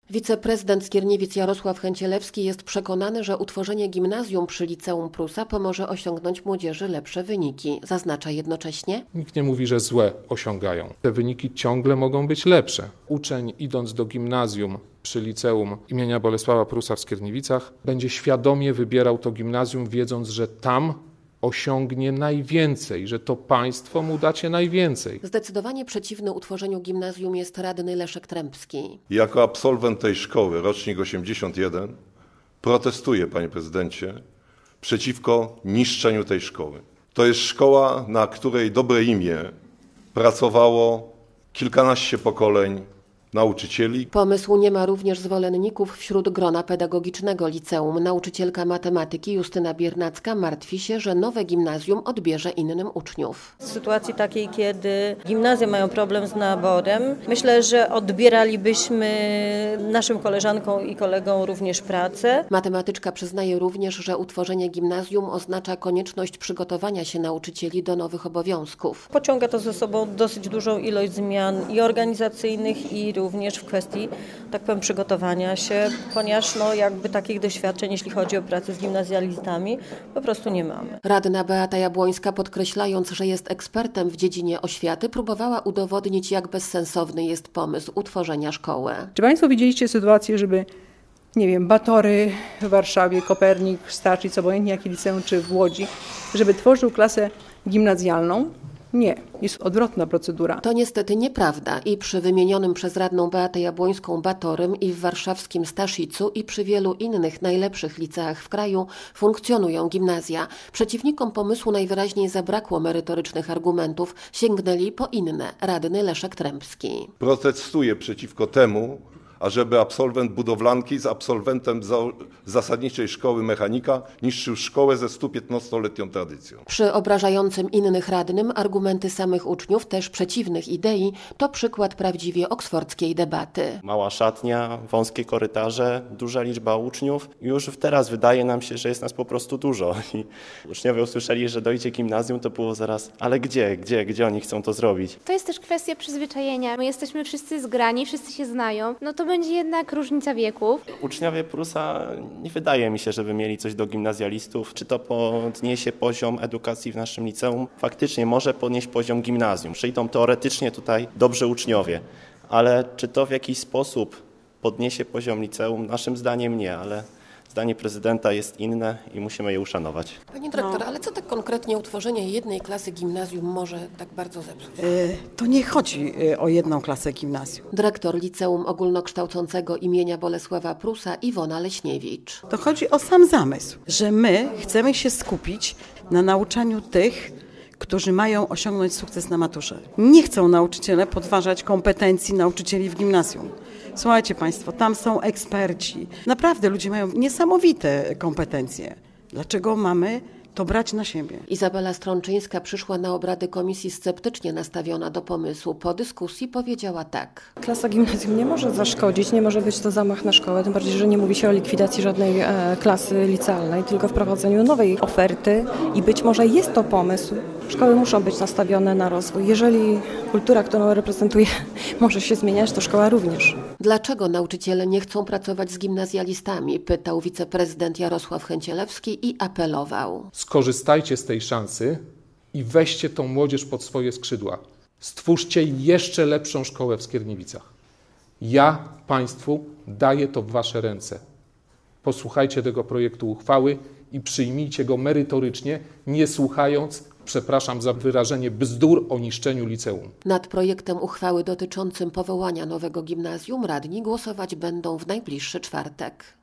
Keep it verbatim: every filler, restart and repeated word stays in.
Wiceprezydent Skierniewic Jarosław Chęcielewski jest przekonany, że utworzenie gimnazjum przy Liceum Prusa pomoże osiągnąć młodzieży lepsze wyniki. Zaznacza jednocześnie: nikt nie mówi, że złe osiągają. Te wyniki ciągle mogą być lepsze. Uczeń, idąc do gimnazjum przy Liceum imienia Bolesława Prusa w Skierniewicach, będzie świadomie wybierał to gimnazjum, wiedząc, że tam osiągnie najwięcej, że to państwo mu dacie najwięcej. Zdecydowanie przeciwny utworzeniu gimnazjum jest radny Leszek Trębski. Jako absolwent tej szkoły, rocznik osiemdziesiąt jeden, protestuję, panie prezydencie, przeciwko niszczeniu tej szkoły. To jest szkoła, na której dobre imię pracowało kilkanaście pokoleń nauczycieli. Pomysłu nie ma również zwolenników wśród grona pedagogicznego liceum. Nauczycielka matematyki Justyna Biernacka martwi się, że nowe gimnazjum odbierze innym uczniów. W sytuacji takiej, kiedy gimnazja mają problem z naborem, myślę, że odbieralibyśmy naszym koleżankom i kolegom również pracę. Matematyczka przyznaje również, że utworzenie gimnazjum oznacza konieczność przygotowania się nauczycieli do nowych obowiązków. Pociąga to ze sobą dosyć dużą ilość zmian i organizacyjnych, i również w kwestii, tak powiem, przygotowania się, ponieważ no, jakby takich doświadczeń, jeśli chodzi o pracę z gimnazjalistami, po prostu nie mamy. Radna Beata Jabłońska, podkreślając, że jest ekspertem w dziedzinie oświaty, próbowała udowodnić, jak bezsensowny jest pomysł utworzenia szkoły. Czy Państwo widzieliście sytuację, żeby, nie wiem, Batory w Warszawie, Kopernik, Starczyc, obojętnie jakie liceum, czy w Łodzi, żeby tworzył klasę gimnazjalną? Nie, jest odwrotna procedura. To niestety nieprawda i przy wymienionym przez radną Beatę Jabłońską Batorym i w warszawskim Staszicu i przy wielu innych najlepszych liceach w kraju funkcjonują gimnazja. Przeciwnikom pomysłu najwyraźniej zabrakło merytorycznych argumentów, sięgnęli po inne. Radny Leszek Trębski. Protestuję przeciwko temu, ażeby absolwent budowlanki z absolwentem zasadniczej szkoły mechanika niszczył szkołę ze stu piętnastoletnią tradycją. Przy obrażającym innych radnym argumenty samych uczniów, też przeciwnych idei, to przykład prawdziwie oksfordzkiej debaty. Mała szatnia, wąskie korytarze, duża liczba uczniów. Już teraz wydaje nam się, że jest nas po prostu dużo. I uczniowie usłyszeli, że dojdzie gimnazjum, to było zaraz, ale gdzie, gdzie, gdzie oni chcą to zrobić? To jest też kwestia przyzwyczajenia. My jesteśmy wszyscy zgrani, wszyscy się znają. No to będzie jednak różnica wieków. Uczniowie Prusa nie wydaje mi się, żeby mieli coś do gimnazjalistów. Czy to podniesie poziom edukacji w naszym liceum? Faktycznie może podnieść poziom gimnazjum. Przyjdą teoretycznie tutaj dobrzy uczniowie, ale czy to w jakiś sposób podniesie poziom liceum? Naszym zdaniem nie, ale zdanie prezydenta jest inne i musimy je uszanować. Pani dyrektor, no. ale co tak konkretnie utworzenie jednej klasy gimnazjum może tak bardzo zepsuć? Yy, to nie chodzi o jedną klasę gimnazjum. Dyrektor Liceum Ogólnokształcącego imienia Bolesława Prusa Iwona Leśniewicz. To chodzi o sam zamysł, że my chcemy się skupić na nauczaniu tych, którzy mają osiągnąć sukces na maturze. Nie chcą nauczyciele podważać kompetencji nauczycieli w gimnazjum. Słuchajcie Państwo, tam są eksperci. Naprawdę ludzie mają niesamowite kompetencje. Dlaczego mamy to brać na siebie? Izabela Strączyńska przyszła na obrady komisji sceptycznie nastawiona do pomysłu. Po dyskusji powiedziała tak. Klasa gimnazjum nie może zaszkodzić, nie może być to zamach na szkołę, tym bardziej, że nie mówi się o likwidacji żadnej e, klasy licealnej, tylko wprowadzeniu nowej oferty i być może jest to pomysł. Szkoły muszą być nastawione na rozwój. Jeżeli kultura, którą reprezentuję, może się zmieniać, to szkoła również. Dlaczego nauczyciele nie chcą pracować z gimnazjalistami? Pytał wiceprezydent Jarosław Chęcielewski i apelował. Skorzystajcie z tej szansy i weźcie tą młodzież pod swoje skrzydła. Stwórzcie jeszcze lepszą szkołę w Skierniewicach. Ja Państwu daję to w Wasze ręce. Posłuchajcie tego projektu uchwały i przyjmijcie go merytorycznie, nie słuchając, przepraszam za wyrażenie, bzdur o niszczeniu liceum. Nad projektem uchwały dotyczącym powołania nowego gimnazjum radni głosować będą w najbliższy czwartek.